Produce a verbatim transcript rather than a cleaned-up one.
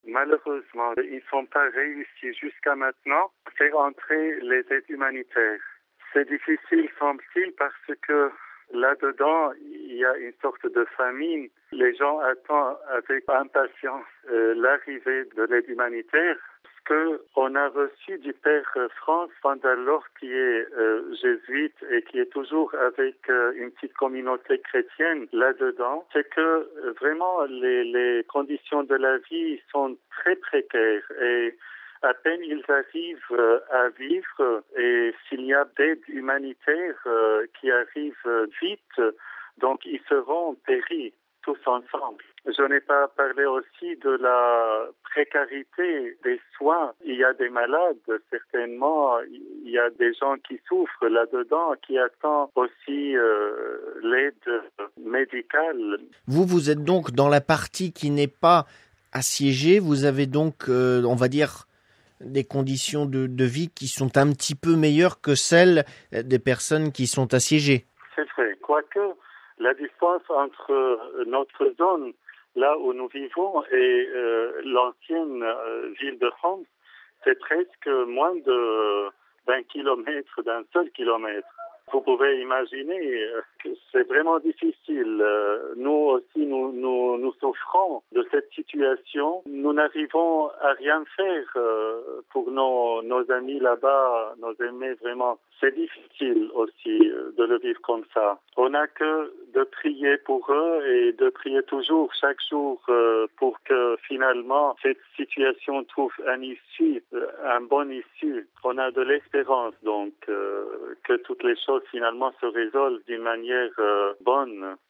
Malheureusement, ils ne sont pas réussi jusqu'à maintenant à faire entrer les aides humanitaires. C'est difficile, semble-t-il, parce que là-dedans, il y a une sorte de famine. Les gens attendent avec impatience euh, l'arrivée de l'aide humanitaire. Ce qu'on a reçu du père Franz Vandalor, qui est euh, jésuite et qui est toujours avec euh, une petite communauté chrétienne là-dedans, c'est que euh, vraiment les, les conditions de la vie sont très précaires et à peine ils arrivent euh, à vivre, et s'il y a d'aide humanitaire euh, qui arrive euh, vite, donc ils seront péris tous ensemble. Je n'ai pas parlé aussi de la précarité des soins. Il y a des malades, certainement. Il y a des gens qui souffrent là-dedans, qui attendent aussi euh, l'aide médicale. Vous, vous êtes donc dans la partie qui n'est pas assiégée. Vous avez donc, euh, on va dire, des conditions de, de vie qui sont un petit peu meilleures que celles des personnes qui sont assiégées. C'est vrai. Quoique, la distance entre notre zone, là où nous vivons, et euh, l'ancienne euh, ville de Homs, c'est presque moins de d'un kilomètre, d'un seul kilomètre. Vous pouvez imaginer que c'est vraiment difficile. Nous aussi, nous, nous, nous souffrons de cette situation. Nous n'arrivons à rien faire pour nos, nos amis là-bas, nos aimés vraiment. C'est difficile aussi de le vivre comme ça. On n'a que de prier pour eux et de prier toujours, chaque jour, pour que finalement cette situation trouve un issue, un bon issue. On a de l'espérance donc que toutes les choses finalement se résolvent d'une manière bonne.